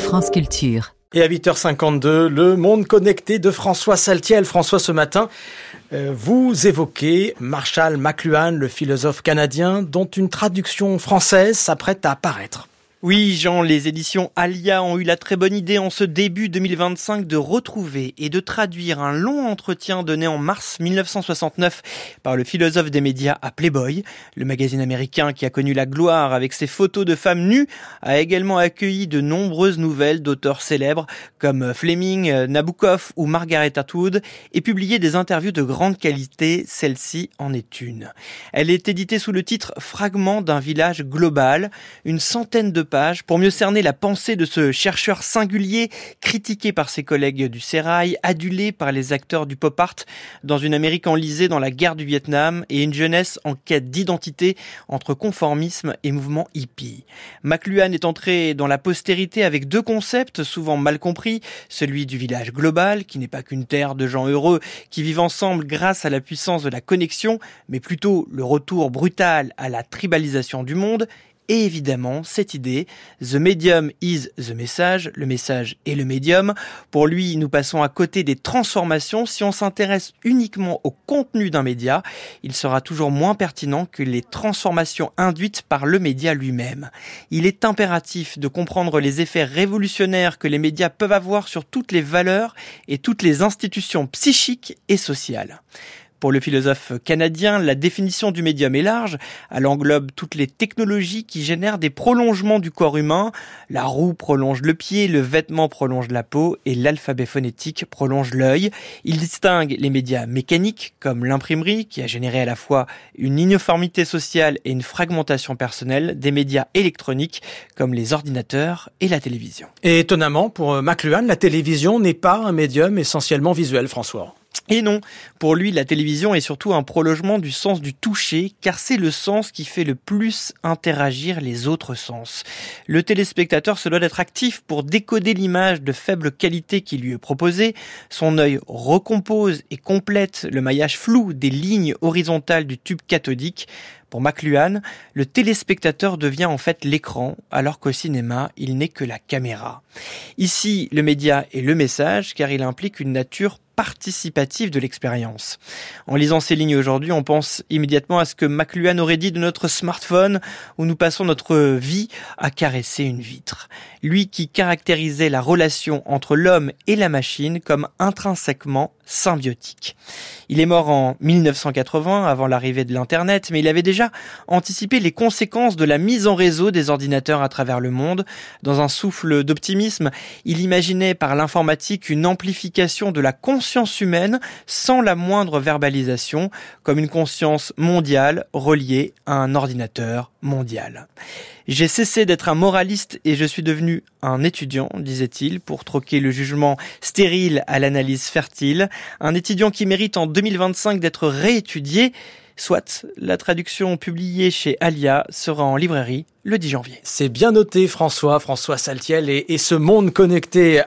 France Culture. Et à 8h52, le monde connecté de François Saltiel. François, ce matin, vous évoquez Marshall McLuhan, le philosophe canadien, dont une traduction française s'apprête à apparaître. Oui, Jean, les éditions Alia ont eu la très bonne idée en ce début 2025 de retrouver et de traduire un long entretien donné en mars 1969 par le philosophe des médias à Playboy. Le magazine américain qui a connu la gloire avec ses photos de femmes nues a également accueilli de nombreuses nouvelles d'auteurs célèbres comme Fleming, Nabokov ou Margaret Atwood et publié des interviews de grande qualité, celle-ci en est une. Elle est éditée sous le titre Fragments d'un village global, une centaine de pages pour mieux cerner la pensée de ce chercheur singulier, critiqué par ses collègues du sérail, adulé par les acteurs du pop art, dans une Amérique enlisée dans la guerre du Vietnam et une jeunesse en quête d'identité entre conformisme et mouvement hippie. McLuhan est entré dans la postérité avec deux concepts souvent mal compris, celui du village global, qui n'est pas qu'une terre de gens heureux qui vivent ensemble grâce à la puissance de la connexion, mais plutôt le retour brutal à la tribalisation du monde. Et évidemment, cette idée, the medium is the message, le message est le médium. Pour lui, nous passons à côté des transformations. Si on s'intéresse uniquement au contenu d'un média, il sera toujours moins pertinent que les transformations induites par le média lui-même. Il est impératif de comprendre les effets révolutionnaires que les médias peuvent avoir sur toutes les valeurs et toutes les institutions psychiques et sociales. Pour le philosophe canadien, la définition du médium est large. Elle englobe toutes les technologies qui génèrent des prolongements du corps humain. La roue prolonge le pied, le vêtement prolonge la peau et l'alphabet phonétique prolonge l'œil. Il distingue les médias mécaniques, comme l'imprimerie, qui a généré à la fois une uniformité sociale et une fragmentation personnelle, des médias électroniques, comme les ordinateurs et la télévision. Et étonnamment, pour McLuhan, la télévision n'est pas un médium essentiellement visuel, François. Et non, pour lui, la télévision est surtout un prolongement du sens du toucher, car c'est le sens qui fait le plus interagir les autres sens. Le téléspectateur se doit d'être actif pour décoder l'image de faible qualité qui lui est proposée. Son œil recompose et complète le maillage flou des lignes horizontales du tube cathodique. Pour McLuhan, le téléspectateur devient en fait l'écran, alors qu'au cinéma, il n'est que la caméra. Ici, le média est le message, car il implique une nature participative de l'expérience. En lisant ces lignes aujourd'hui, on pense immédiatement à ce que McLuhan aurait dit de notre smartphone, où nous passons notre vie à caresser une vitre. Lui qui caractérisait la relation entre l'homme et la machine comme intrinsèquement symbiotique. Il est mort en 1980, avant l'arrivée de l'Internet, mais il avait déjà anticipé les conséquences de la mise en réseau des ordinateurs à travers le monde. Dans un souffle d'optimisme, il imaginait par l'informatique une amplification de la conscience humaine sans la moindre verbalisation, comme une conscience mondiale reliée à un ordinateur mondial. J'ai cessé d'être un moraliste et je suis devenu un étudiant, disait-il, pour troquer le jugement stérile à l'analyse fertile. Un étudiant qui mérite en 2025 d'être réétudié. Soit, la traduction publiée chez Alia sera en librairie le 10 janvier. C'est bien noté, François Saltiel, et ce monde connecté